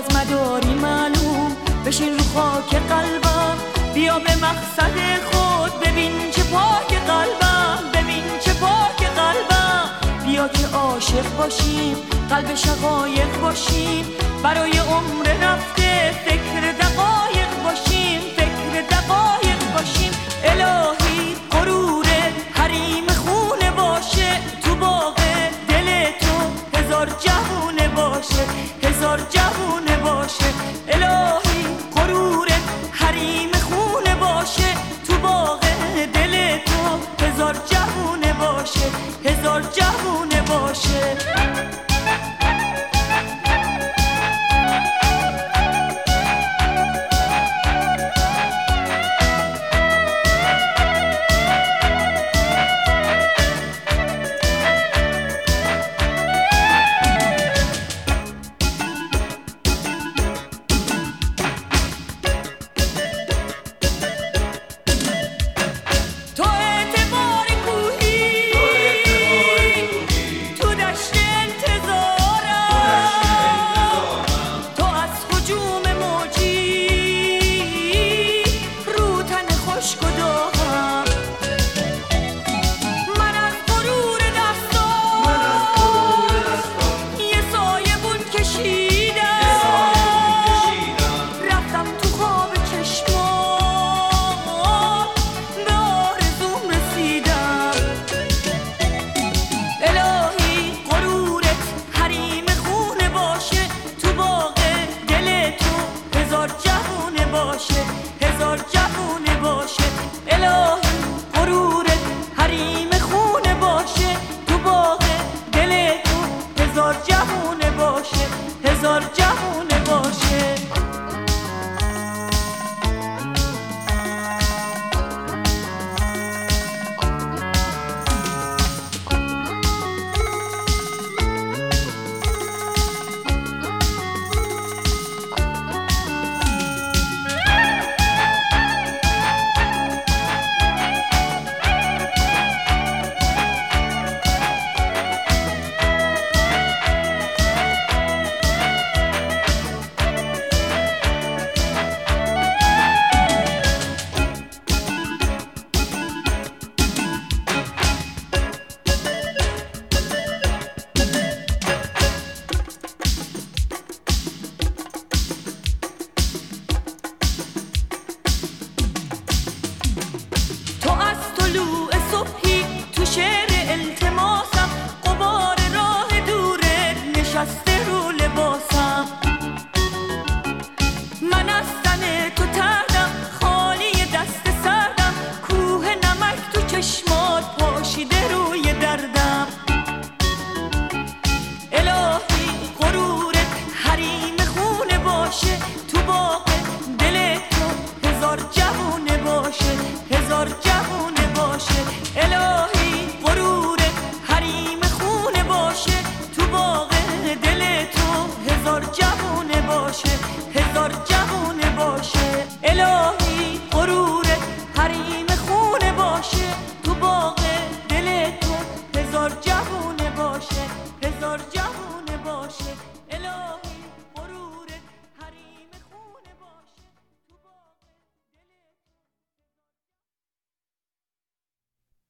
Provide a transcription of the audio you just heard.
از مداری معلوم، بشین رو خاک قلبم، بیا به مقصد خود، ببین چه پاک قلبم، ببین چه پاک قلبم. بیا که عاشق باشیم، قلب شقایق باشیم، برای عمر رفته فکر دقایق باشیم، فکر دقایق باشیم. الهی غرورت حریم خونه باشه، تو باغ دل تو هزار جوونه باشه، هزار جوونه باشه. الهی غرورت حریم خونه باشه، تو باغ دل تو هزار جوونه باشه، هزار جوونه